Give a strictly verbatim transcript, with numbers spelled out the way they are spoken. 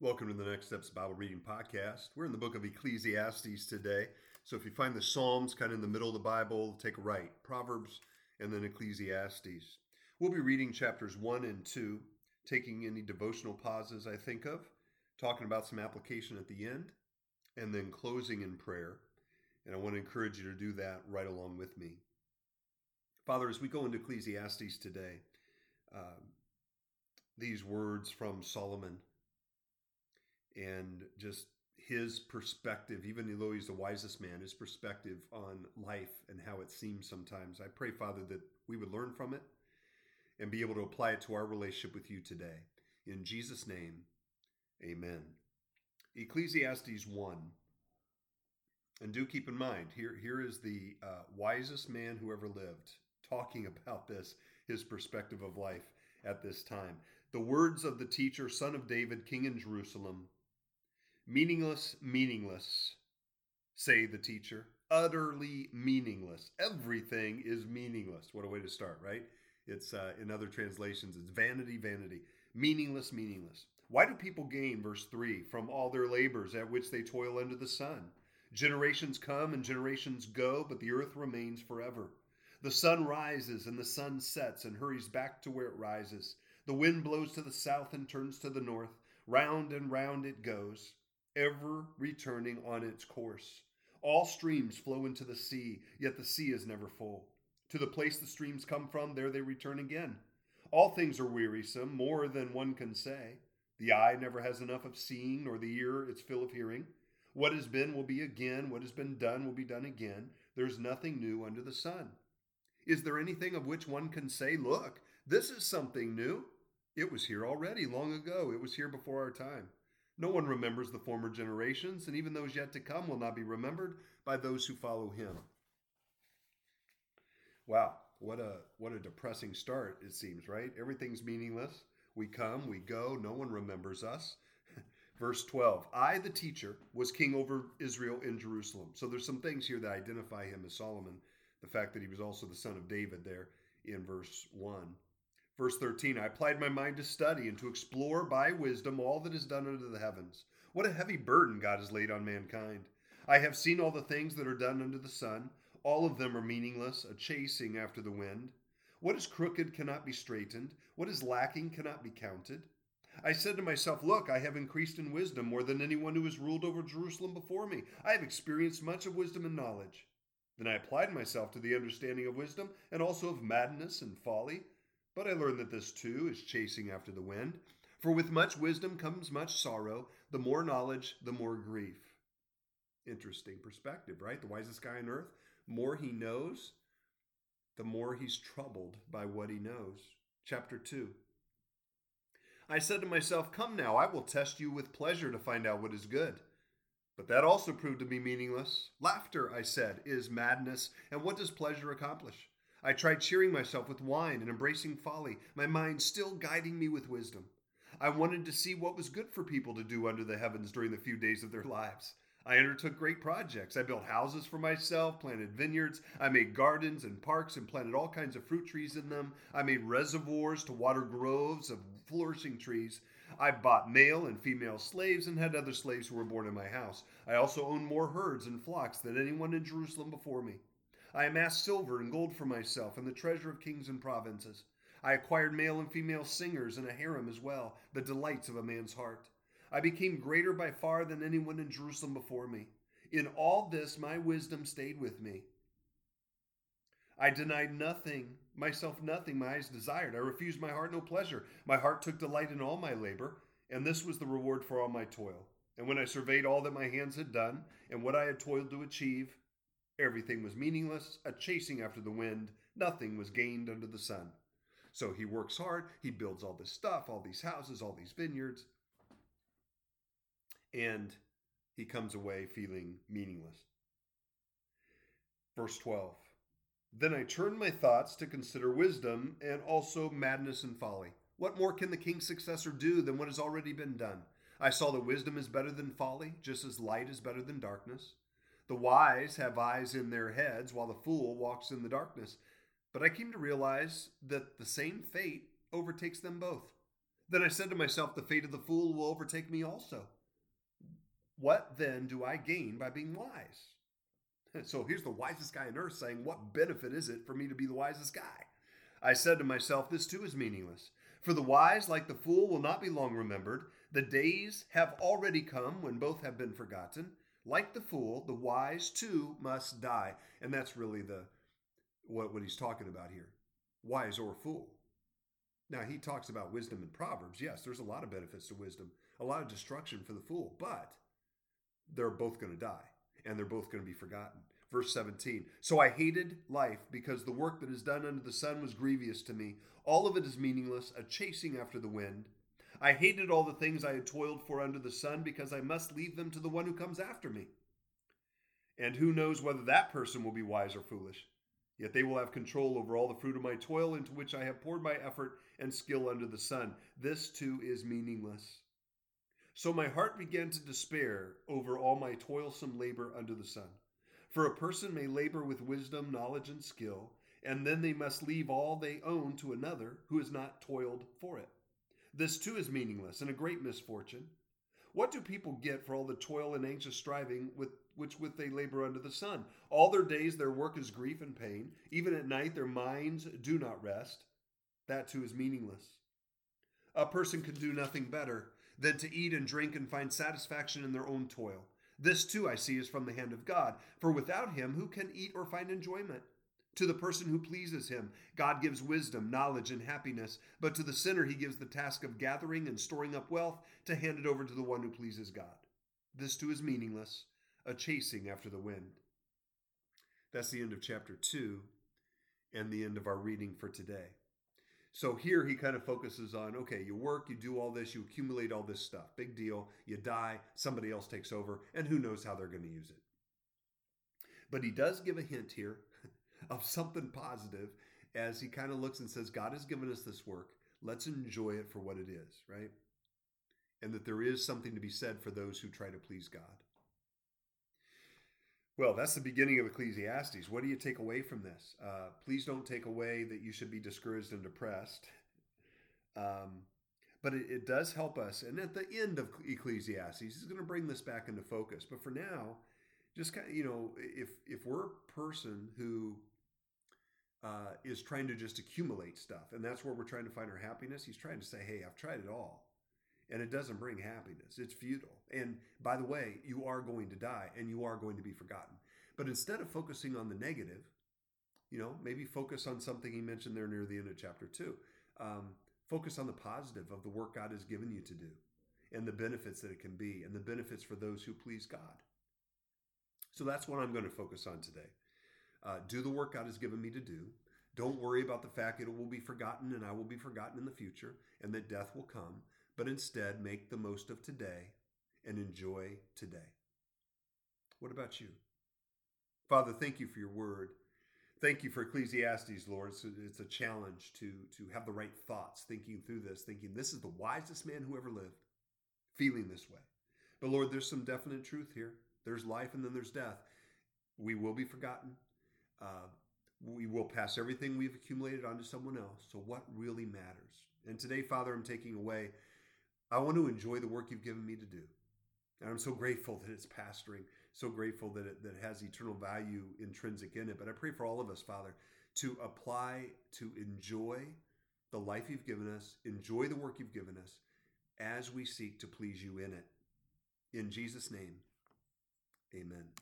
Welcome to the Next Steps Bible Reading Podcast. We're in the book of Ecclesiastes today. So if you find the Psalms kind of in the middle of the Bible, take a right. Proverbs and then Ecclesiastes. We'll be reading chapters one and two, taking any devotional pauses I think of, talking about some application at the end, and then closing in prayer. And I want to encourage you to do that right along with me. Father, as we go into Ecclesiastes today, uh, these words from Solomon, and just his perspective, even though he's the wisest man, his perspective on life and how it seems sometimes. I pray, Father, that we would learn from it and be able to apply it to our relationship with you today. In Jesus' name, amen. Ecclesiastes one. And do keep in mind, here, here is the uh, wisest man who ever lived talking about this, his perspective of life at this time. The words of the teacher, son of David, king in Jerusalem. Meaningless, meaningless, say the teacher. Utterly meaningless. Everything is meaningless. What a way to start, right? It's uh, in other translations, it's vanity, vanity. Meaningless, meaningless. Why do people gain, verse three, from all their labors at which they toil under the sun? Generations come and generations go, but the earth remains forever. The sun rises and the sun sets and hurries back to where it rises. The wind blows to the south and turns to the north. Round and round it goes, ever returning on its course. All streams flow into the sea, yet the sea is never full. To the place the streams come from, there they return again. All things are wearisome, more than one can say. The eye never has enough of seeing, nor the ear its fill of hearing. What has been will be again, what has been done will be done again. There's nothing new under the sun. Is there anything of which one can say, look, this is something new? It was here already, long ago. It was here before our time. No one remembers the former generations, and even those yet to come will not be remembered by those who follow him. Wow, what a what a depressing start, it seems, right? Everything's meaningless. We come, we go, no one remembers us. Verse twelve, I, the teacher, was king over Israel in Jerusalem. So there's some things here that identify him as Solomon. The fact that he was also the son of David there in verse one. Verse thirteen, I applied my mind to study and to explore by wisdom all that is done under the heavens. What a heavy burden God has laid on mankind. I have seen all the things that are done under the sun. All of them are meaningless, a chasing after the wind. What is crooked cannot be straightened. What is lacking cannot be counted. I said to myself, look, I have increased in wisdom more than anyone who has ruled over Jerusalem before me. I have experienced much of wisdom and knowledge. Then I applied myself to the understanding of wisdom and also of madness and folly. But I learned that this too is chasing after the wind. For with much wisdom comes much sorrow. The more knowledge, the more grief. Interesting perspective, right? The wisest guy on earth, more he knows, the more he's troubled by what he knows. Chapter two. I said to myself, come now, I will test you with pleasure to find out what is good. But that also proved to be meaningless. Laughter, I said, is madness, and what does pleasure accomplish? I tried cheering myself with wine and embracing folly, my mind still guiding me with wisdom. I wanted to see what was good for people to do under the heavens during the few days of their lives. I undertook great projects. I built houses for myself, planted vineyards. I made gardens and parks and planted all kinds of fruit trees in them. I made reservoirs to water groves of flourishing trees. I bought male and female slaves and had other slaves who were born in my house. I also owned more herds and flocks than anyone in Jerusalem before me. I amassed silver and gold for myself and the treasure of kings and provinces. I acquired male and female singers and a harem as well, the delights of a man's heart. I became greater by far than anyone in Jerusalem before me. In all this, my wisdom stayed with me. I denied nothing, myself nothing my eyes desired. I refused my heart no pleasure. My heart took delight in all my labor, and this was the reward for all my toil. And when I surveyed all that my hands had done, and what I had toiled to achieve, everything was meaningless, a chasing after the wind. Nothing was gained under the sun. So he works hard. He builds all this stuff, all these houses, all these vineyards. And he comes away feeling meaningless. Verse twelve. Then I turned my thoughts to consider wisdom and also madness and folly. What more can the king's successor do than what has already been done? I saw that wisdom is better than folly, just as light is better than darkness. The wise have eyes in their heads, while the fool walks in the darkness. But I came to realize that the same fate overtakes them both. Then I said to myself, the fate of the fool will overtake me also. What then do I gain by being wise? So here's the wisest guy on earth saying, what benefit is it for me to be the wisest guy? I said to myself, this too is meaningless. For the wise, like the fool, will not be long remembered. The days have already come when both have been forgotten. Like the fool, the wise too must die. And that's really the what, what he's talking about here. Wise or fool. Now, he talks about wisdom in Proverbs. Yes, there's a lot of benefits to wisdom, a lot of destruction for the fool, but they're both going to die, and they're both going to be forgotten. Verse seventeen, so I hated life because the work that is done under the sun was grievous to me. All of it is meaningless, a chasing after the wind. I hated all the things I had toiled for under the sun because I must leave them to the one who comes after me. And who knows whether that person will be wise or foolish? Yet they will have control over all the fruit of my toil into which I have poured my effort and skill under the sun. This too is meaningless. So my heart began to despair over all my toilsome labor under the sun. For a person may labor with wisdom, knowledge, and skill, and then they must leave all they own to another who has not toiled for it. This too is meaningless and a great misfortune. What do people get for all the toil and anxious striving with which with they labor under the sun? All their days their work is grief and pain. Even at night their minds do not rest. That too is meaningless. A person can do nothing better than to eat and drink and find satisfaction in their own toil. This too I see is from the hand of God. For without him who can eat or find enjoyment? To the person who pleases him, God gives wisdom, knowledge, and happiness. But to the sinner, he gives the task of gathering and storing up wealth to hand it over to the one who pleases God. This too is meaningless, a chasing after the wind. That's the end of chapter two and the end of our reading for today. So here he kind of focuses on, okay, you work, you do all this, you accumulate all this stuff. Big deal. You die, somebody else takes over, and who knows how they're going to use it. But he does give a hint here of something positive as he kind of looks and says, God has given us this work. Let's enjoy it for what it is, right? And that there is something to be said for those who try to please God. Well, that's the beginning of Ecclesiastes. What do you take away from this? Uh, please don't take away that you should be discouraged and depressed. Um, but it, it does help us. And at the end of Ecclesiastes, he's going to bring this back into focus. But for now, just kind of, you know, if if we're a person who uh, is trying to just accumulate stuff, and that's where we're trying to find our happiness, he's trying to say, hey, I've tried it all, and it doesn't bring happiness. It's futile. And by the way, you are going to die, and you are going to be forgotten. But instead of focusing on the negative, you know, maybe focus on something he mentioned there near the end of chapter two. Um, focus on the positive of the work God has given you to do, and the benefits that it can be, and the benefits for those who please God. So that's what I'm going to focus on today. Uh, do the work God has given me to do. Don't worry about the fact that it will be forgotten and I will be forgotten in the future and that death will come, but instead make the most of today and enjoy today. What about you? Father, thank you for your word. Thank you for Ecclesiastes, Lord. It's a, it's a challenge to, to have the right thoughts, thinking through this, thinking this is the wisest man who ever lived, feeling this way. But Lord, there's some definite truth here. There's life and then there's death. We will be forgotten. Uh, we will pass everything we've accumulated onto someone else. So what really matters? And today, Father, I'm taking away, I want to enjoy the work you've given me to do. And I'm so grateful that it's pastoring, so grateful that it, that it has eternal value intrinsic in it. But I pray for all of us, Father, to apply, to enjoy the life you've given us, enjoy the work you've given us as we seek to please you in it. In Jesus' name, amen.